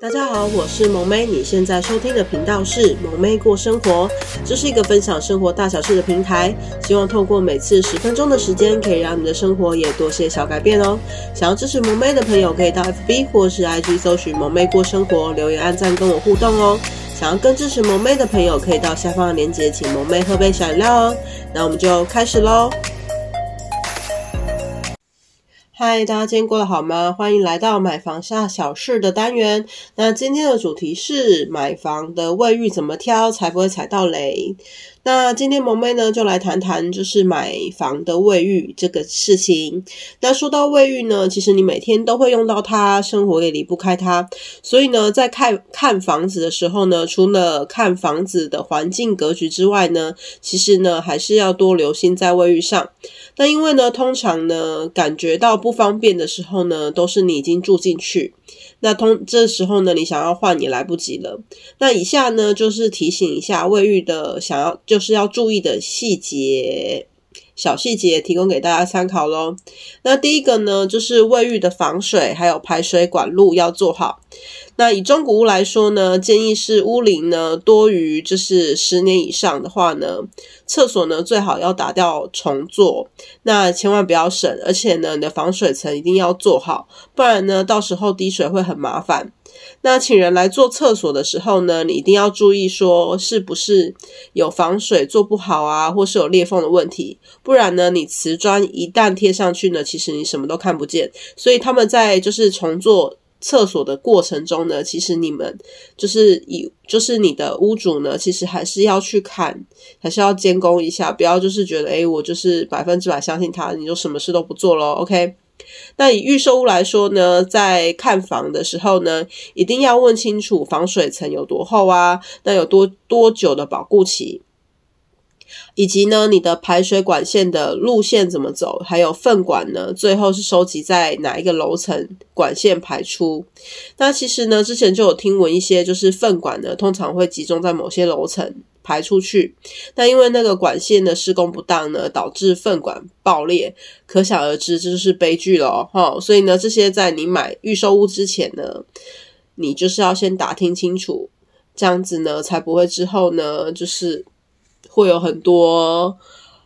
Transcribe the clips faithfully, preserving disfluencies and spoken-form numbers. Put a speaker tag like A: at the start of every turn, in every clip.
A: 大家好，我是萌妹，你现在收听的频道是萌妹过生活，这是一个分享生活大小事的平台，希望透过每次十分钟的时间，可以让你的生活也多些小改变哦。想要支持萌妹的朋友，可以到 F B 或是 I G 搜寻萌妹过生活，留言按赞跟我互动哦。想要更支持萌妹的朋友，可以到下方的链接，请萌妹喝杯小饮料哦。那我们就开始咯。嗨，大家今天过得好吗？欢迎来到买房大小事的单元。那今天的主题是买房的卫浴怎么挑才不会踩到雷。那今天萌妹呢就来谈谈就是买房的卫浴这个事情。那说到卫浴呢，其实你每天都会用到它，生活也离不开它。所以呢，在看看房子的时候呢，除了看房子的环境格局之外呢，其实呢还是要多留心在卫浴上。那因为呢，通常呢感觉到不方便的时候呢，都是你已经住进去。那通这时候呢，你想要换也来不及了。那以下呢，就是提醒一下卫浴的想要就是要注意的细节，小细节提供给大家参考咯。那第一个呢，就是卫浴的防水还有排水管路要做好。那以中古屋来说呢，建议是屋龄呢多于就是十年以上的话呢，厕所呢最好要打掉重做，那千万不要省，而且呢你的防水层一定要做好，不然呢到时候滴水会很麻烦。那请人来做厕所的时候呢，你一定要注意说是不是有防水做不好啊，或是有裂缝的问题，不然呢你瓷砖一旦贴上去呢，其实你什么都看不见。所以他们在就是重做厕所的过程中呢，其实你们就是以就是你的屋主呢，其实还是要去看，还是要监工一下，不要就是觉得诶我就是百分之百相信他，你就什么事都不做咯 OK。 那以预售屋来说呢，在看房的时候呢，一定要问清楚防水层有多厚啊，那有多多久的保固期，以及呢你的排水管线的路线怎么走，还有粪管呢最后是收集在哪一个楼层管线排出。那其实呢之前就有听闻一些就是粪管呢通常会集中在某些楼层排出去，那因为那个管线的施工不当呢，导致粪管爆裂，可想而知这就是悲剧了齁。所以呢这些在你买预售屋之前呢，你就是要先打听清楚，这样子呢才不会之后呢就是会有很多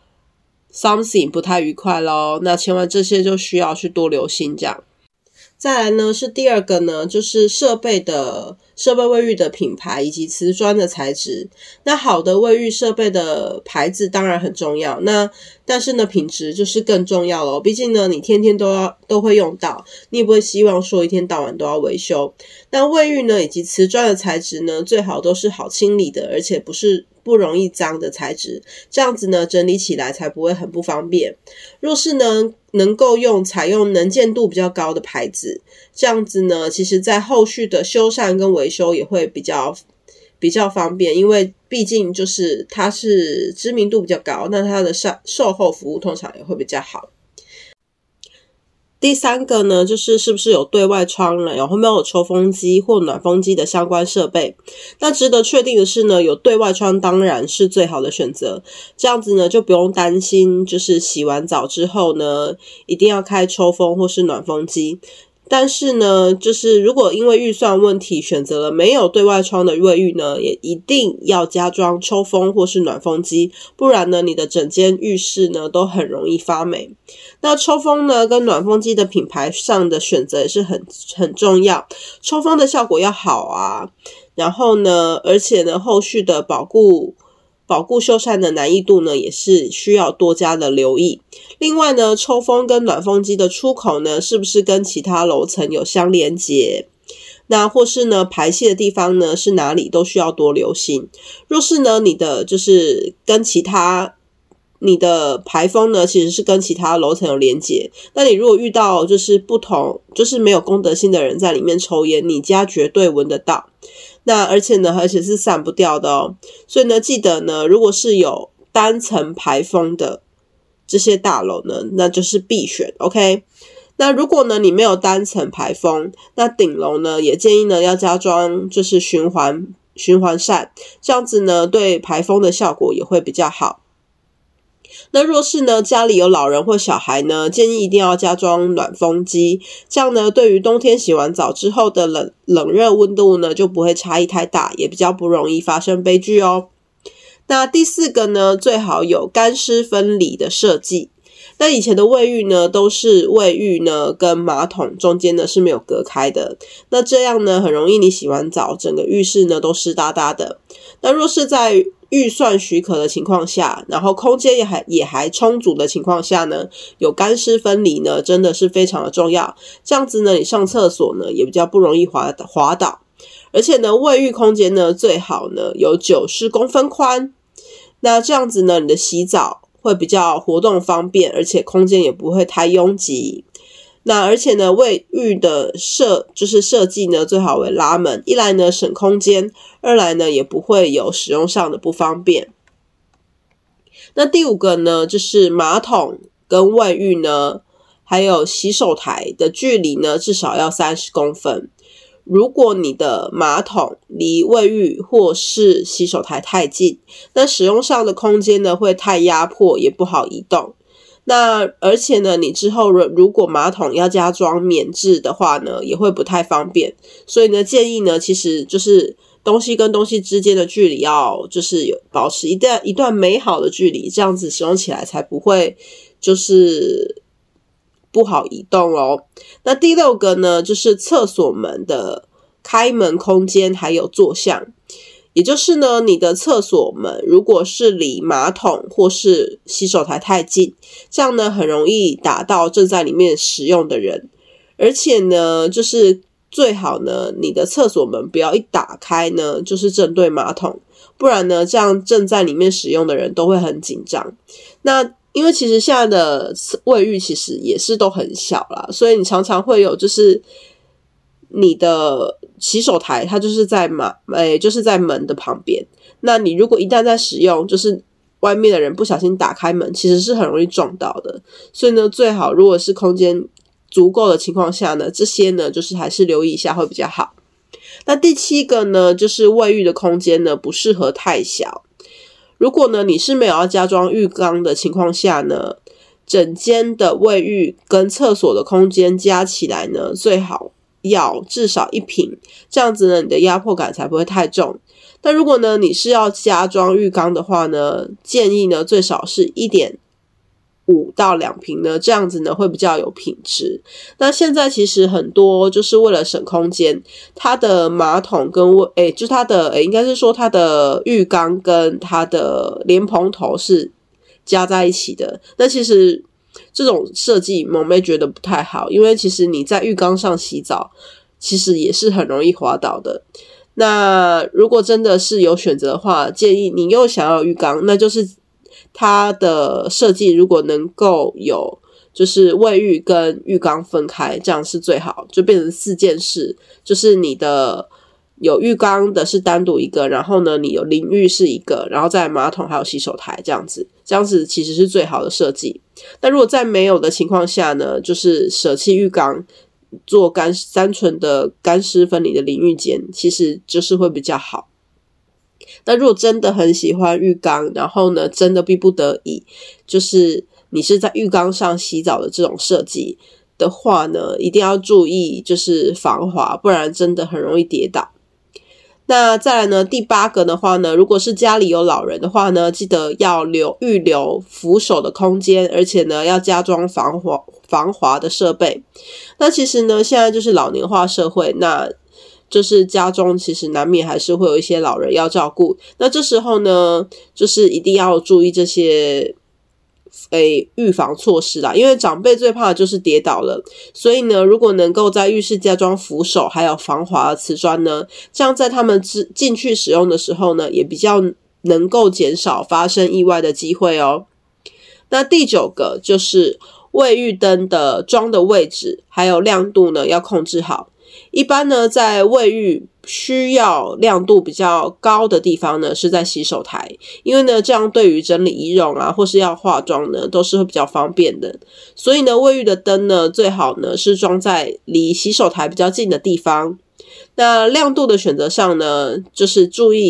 A: something 不太愉快咯。那千万这些就需要去多留心这样。再来呢是第二个呢，就是设备的设备卫浴的品牌以及瓷砖的材质。那好的卫浴设备的牌子当然很重要，那但是呢品质就是更重要咯。毕竟呢你天天都要都会用到，你也不会希望说一天到晚都要维修。那卫浴呢以及瓷砖的材质呢，最好都是好清理的，而且不是不容易脏的材质，这样子呢整理起来才不会很不方便。若是呢能够用采用能见度比较高的牌子，这样子呢其实在后续的修缮跟维修也会比较比较方便，因为毕竟就是它是知名度比较高，那它的售后服务通常也会比较好。第三个呢，就是是不是有对外窗了，有没有抽风机或暖风机的相关设备。那值得确定的是呢，有对外窗当然是最好的选择，这样子呢就不用担心就是洗完澡之后呢一定要开抽风或是暖风机。但是呢就是如果因为预算问题选择了没有对外窗的卫浴呢，也一定要加装抽风或是暖风机，不然呢你的整间浴室呢都很容易发霉。那抽风呢跟暖风机的品牌上的选择也是很很重要，抽风的效果要好啊，然后呢而且呢后续的保固保固修缮的难易度呢也是需要多加的留意。另外呢抽风跟暖风机的出口呢是不是跟其他楼层有相连结，那或是呢排泄的地方呢是哪里，都需要多留心。若是呢你的就是跟其他你的排风呢其实是跟其他楼层有连结，那你如果遇到就是不同就是没有公德心的人在里面抽烟，你家绝对闻得到，那而且呢而且是散不掉的哦。所以呢记得呢如果是有单层排风的这些大楼呢，那就是必选 OK。 那如果呢你没有单层排风，那顶楼呢也建议呢要加装就是循环循环扇，这样子呢对排风的效果也会比较好。 那若是呢家里有老人或小孩呢，建议一定要加装暖风机，这样呢对于冬天洗完澡之后的冷冷热温度呢就不会差异太大，也比较不容易发生悲剧哦。那第四个呢，最好有干湿分离的设计。那以前的卫浴呢，都是卫浴呢跟马桶中间呢是没有隔开的，那这样呢很容易你洗完澡整个浴室呢都湿哒哒的。那若是在预算许可的情况下，然后空间也还也还充足的情况下呢，有干湿分离呢真的是非常的重要，这样子呢你上厕所呢也比较不容易滑滑倒。而且呢卫浴空间呢最好呢有九十公分宽，那这样子呢你的洗澡会比较活动方便，而且空间也不会太拥挤。那而且呢卫浴的设就是设计呢最好为拉门，一来呢省空间，二来呢也不会有使用上的不方便。那第五个呢就是马桶跟卫浴呢还有洗手台的距离呢至少要三十公分。如果你的马桶离卫浴或是洗手台太近，那使用上的空间呢会太压迫，也不好移动。那而且呢你之后如果马桶要加装免治的话呢也会不太方便，所以呢建议呢其实就是东西跟东西之间的距离要就是有保持一段一段美好的距离，这样子使用起来才不会就是不好移动哦。那第六个呢就是厕所门的开门空间还有坐向，也就是呢你的厕所门如果是离马桶或是洗手台太近，这样呢很容易打到正在里面使用的人。而且呢就是最好呢你的厕所门不要一打开呢就是正对马桶，不然呢这样正在里面使用的人都会很紧张。那因为其实现在的卫浴其实也是都很小啦，所以你常常会有就是你的洗手台它就是在马诶就是在门的旁边，那你如果一旦在使用，就是外面的人不小心打开门，其实是很容易撞到的。所以呢最好如果是空间足够的情况下呢，这些呢就是还是留意一下会比较好。那第七个呢就是卫浴的空间呢不适合太小。如果呢你是没有要加装浴缸的情况下呢，整间的卫浴跟厕所的空间加起来呢最好要至少一坪，这样子呢你的压迫感才不会太重。但如果呢你是要加装浴缸的话呢，建议呢最少是 一点五到两坪呢，这样子呢会比较有品质。那现在其实很多就是为了省空间，它的马桶跟诶就是它的诶应该是说它的浴缸跟它的莲蓬头是加在一起的。那其实这种设计萌妹觉得不太好，因为其实你在浴缸上洗澡其实也是很容易滑倒的。那如果真的是有选择的话，建议你又想要浴缸，那就是它的设计如果能够有就是卫浴跟浴缸分开，这样是最好，就变成四件事，就是你的有浴缸的是单独一个，然后呢你有淋浴是一个，然后再马桶还有洗手台，这样子这样子其实是最好的设计。那如果在没有的情况下呢，就是舍弃浴缸，做干单纯的干湿分离的淋浴间，其实就是会比较好。那如果真的很喜欢浴缸，然后呢真的逼不得已就是你是在浴缸上洗澡的这种设计的话呢，一定要注意就是防滑，不然真的很容易跌倒。那再来呢第八个的话呢，如果是家里有老人的话呢，记得要留预留扶手的空间，而且呢要加装防滑防滑的设备。那其实呢现在就是老年化社会，那就是家中其实难免还是会有一些老人要照顾，那这时候呢就是一定要注意这些诶预防措施啦，因为长辈最怕的就是跌倒了，所以呢如果能够在浴室加装扶手还有防滑的瓷砖呢，这样在他们进去使用的时候呢也比较能够减少发生意外的机会哦。那第九个就是卫浴灯的装的位置还有亮度呢要控制好。一般呢在卫浴需要亮度比较高的地方呢是在洗手台，因为呢这样对于整理仪容啊或是要化妆呢都是会比较方便的。所以呢卫浴的灯呢最好呢是装在离洗手台比较近的地方。那亮度的选择上呢，就是注意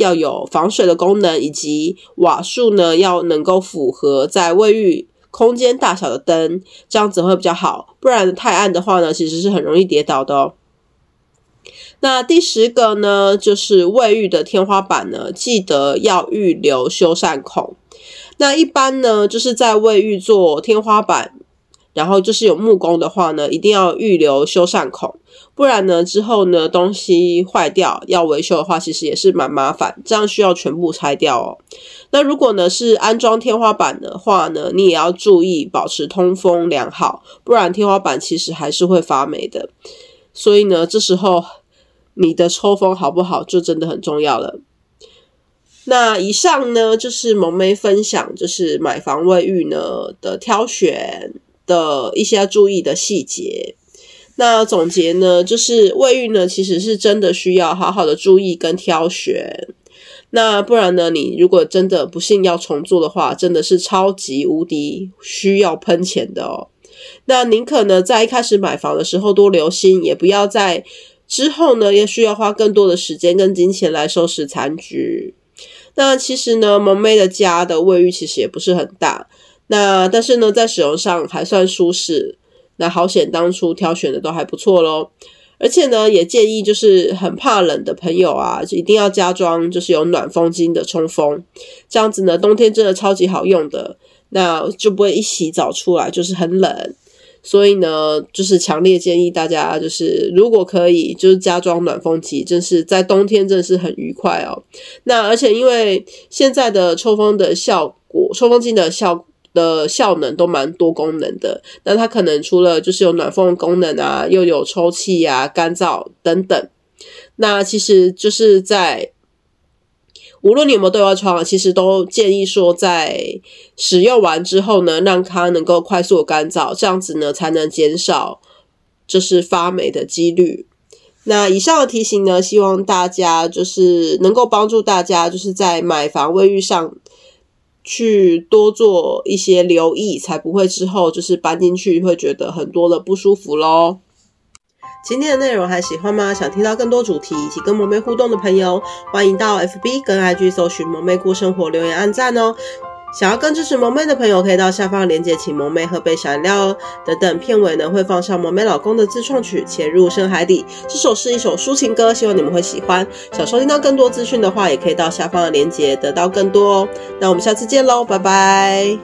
A: 要有防水的功能，以及瓦数呢要能够符合在卫浴空间大小的灯，这样子会比较好，不然太暗的话呢其实是很容易跌倒的哦。那第十个呢，就是卫浴的天花板呢，记得要预留修缮孔。那一般呢，就是在卫浴做天花板，然后就是有木工的话呢，一定要预留修缮孔，不然呢之后呢东西坏掉要维修的话，其实也是蛮麻烦，这样需要全部拆掉哦。那如果呢是安装天花板的话呢，你也要注意保持通风良好，不然天花板其实还是会发霉的。所以呢，这时候你的抽风好不好就真的很重要了。那以上呢就是萌咩分享，就是买房卫浴呢的挑选的一些要注意的细节。那总结呢，就是卫浴呢其实是真的需要好好的注意跟挑选。那不然呢，你如果真的不幸要重做的话，真的是超级无敌需要喷钱的哦。那宁可呢在一开始买房的时候多留心，也不要在之后呢也需要花更多的时间跟金钱来收拾残局。那其实呢萌咩的家的卫浴其实也不是很大，那但是呢在使用上还算舒适，那好险当初挑选的都还不错咯。而且呢也建议就是很怕冷的朋友啊，就一定要加装就是有暖风机的冲锋，这样子呢冬天真的超级好用的，那就不会一洗澡出来就是很冷。所以呢就是强烈建议大家，就是如果可以就是加装暖风机，真是在冬天真的是很愉快哦。那而且因为现在的抽风的效果，抽风机的效的效能都蛮多功能的，那它可能除了就是有暖风的功能啊，又有抽气啊、干燥等等。那其实就是在无论你有没有对外窗，其实都建议说在使用完之后呢，让它能够快速的干燥，这样子呢才能减少就是发霉的几率。那以上的提醒呢，希望大家就是能够帮助大家就是在买房卫浴上去多做一些留意，才不会之后就是搬进去会觉得很多的不舒服咯。今天的内容还喜欢吗？想听到更多主题以及跟萌咩互动的朋友，欢迎到 F B 跟 I G 搜寻萌咩过生活，留言按赞哦。想要更支持萌咩的朋友，可以到下方的链接请萌咩喝杯小饮料哦。等等片尾呢会放上萌咩老公的自创曲《潜入深海底》，这首是一首抒情歌，希望你们会喜欢。想收听到更多资讯的话，也可以到下方的链接得到更多哦。那我们下次见咯，拜拜。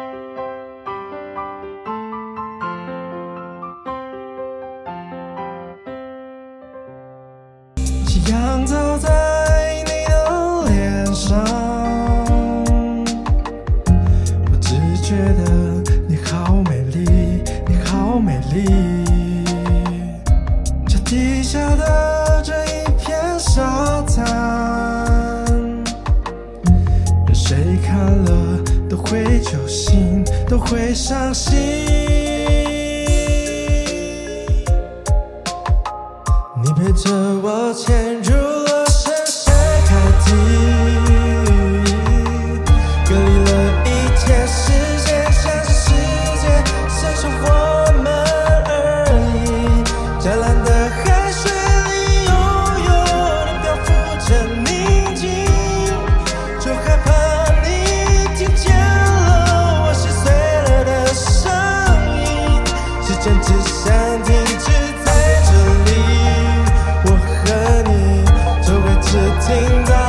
B: 夕阳照在你的脸上，我只觉得你好美丽，你好美丽。脚底下的这一片沙滩，任谁看了都会揪心，都会伤心。你陪着我潜入了深深海底，隔离了一切时间，像是世界剩下我们而已。湛蓝的海水里悠悠地漂浮着宁静，就害怕你听见了我心碎了的声音。时间只想停止在这里，我和你就会只停在